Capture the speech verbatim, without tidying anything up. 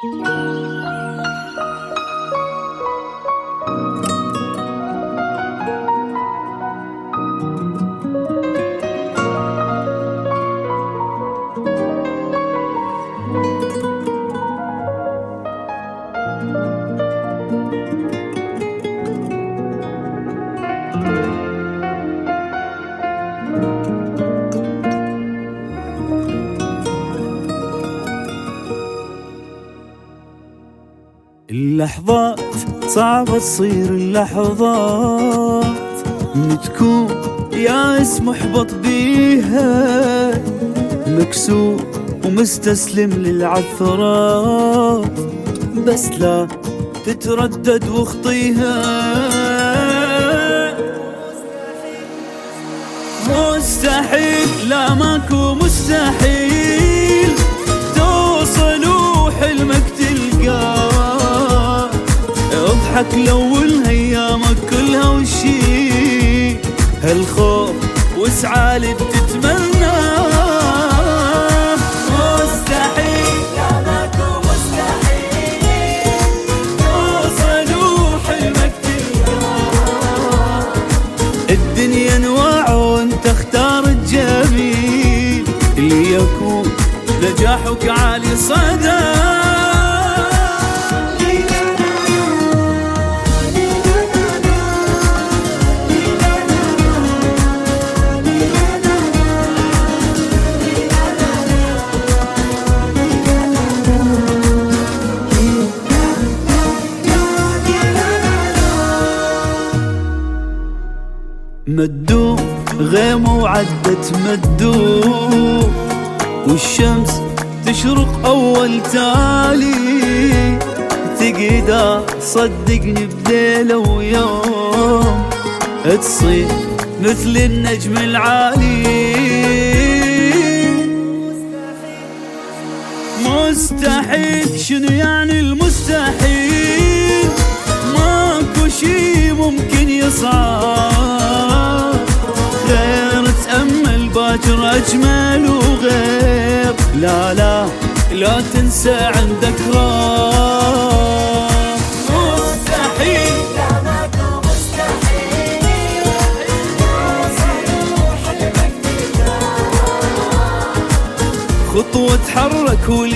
اللحظات صعبة تصير اللحظات من تكون يائس محبط بيها، مكسور ومستسلم للعثرات، بس لا تتردد واخطيها. مستحيل، لا ماكو مستحيل توصل وحلمك تلقاه، اضحك لول ايامك كلها وشي هالخوف واسعى اللي بتتمناه. مستحيل، لا ماكو مستحيل توصل وحلمك تلقاه، الدنيا انواع وانت اختار الجميل اللي يكون نجاحك عالي صدى. مدو غيمة وعدت مدو، والشمس تشرق أول تالي، تقدر صدقني بليلة ويوم تصير مثل النجم العالي. مستحيل، شنو يعني المستحيل؟ ماكو شي ممكن يصعب، غير تأمل باكر أجمل وغير، لا لا لا تنسى عندك راب. مستحيل، لا ماكو مستحيل توصل وحلمك تلقاه، خطوة تحرك